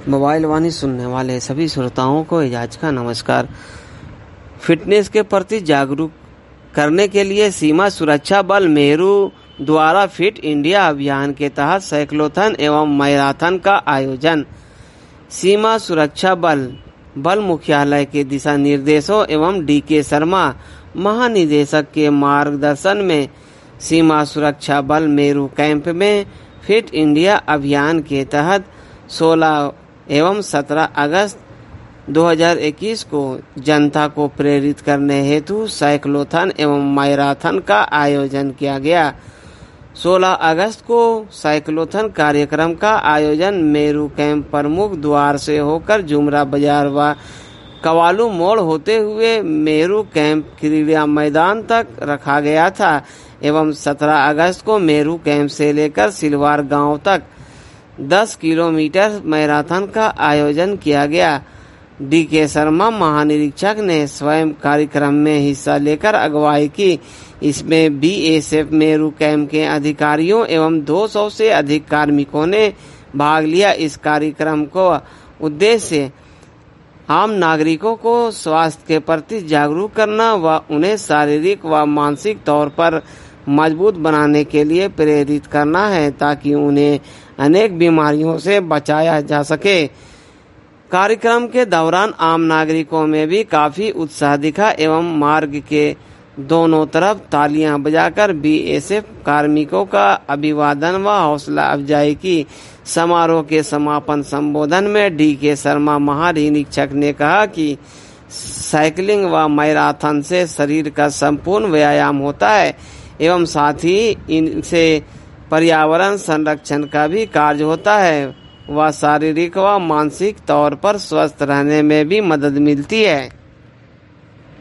Mobile वाणी सुनने वाले सभी श्रोताओं को एजाज का नमस्कार। फिटनेस के प्रति जागरूक करने के लिए सीमा सुरक्षा बल मेरू द्वारा फिट इंडिया अभियान के तहत साइक्लोथन एवं मैराथन का आयोजन। सीमा सुरक्षा बल मुख्यालय के दिशा निर्देशों एवं डी.के. शर्मा महानिदेशक के मार्गदर्शन में सीमा सुरक्षा बल मेरू कैंप में फिट इंडिया अभियान के तहत 16 एवं 17 अगस्त 2021 को जनता को प्रेरित करने हेतु साइक्लोथन एवं मैराथन का आयोजन किया गया। 16 अगस्त को साइक्लोथन कार्यक्रम का आयोजन मेरू कैंप प्रमुख द्वार से होकर जुमरा बाजार व कवालू मोड़ होते हुए मेरू कैंप क्रीड़ा मैदान तक रखा गया था एवं 17 अगस्त को मेरू कैंप से लेकर सिलवार गांव तक 10 किलोमीटर मैराथन का आयोजन किया गया। डी.के. शर्मा महानिरीक्षक ने स्वयं कार्यक्रम में हिस्सा लेकर अगुवाई की। इसमें बीएसएफ मेरू कैंप के अधिकारियों एवं 200 से अधिक कार्मिकों ने भाग लिया। इस कार्यक्रम को उद्देश्य आम नागरिकों को स्वास्थ्य के प्रति जागरूक करना व उन्हें शारीरिक व मानसिक तौर पर मजबूत बनाने के लिए प्रेरित करना है ताकि उन्हें अनेक बीमारियों से बचाया जा सके। कार्यक्रम के दौरान आम नागरिकों में भी काफी उत्साह दिखा एवं मार्ग के दोनों तरफ तालियां बजाकर बीएसएफ कार्मिकों का अभिवादन व हौसला अफजाई की। समारोह के समापन संबोधन में डी.के. शर्मा महानिरीक्षक ने कहा कि साइकिलिंग व मैराथन से शरीर का संपूर्ण व्यायाम होता है एवं साथ ही इनसे पर्यावरण संरक्षण का भी कार्य होता है व शारीरिक व मानसिक तौर पर स्वस्थ रहने में भी मदद मिलती है।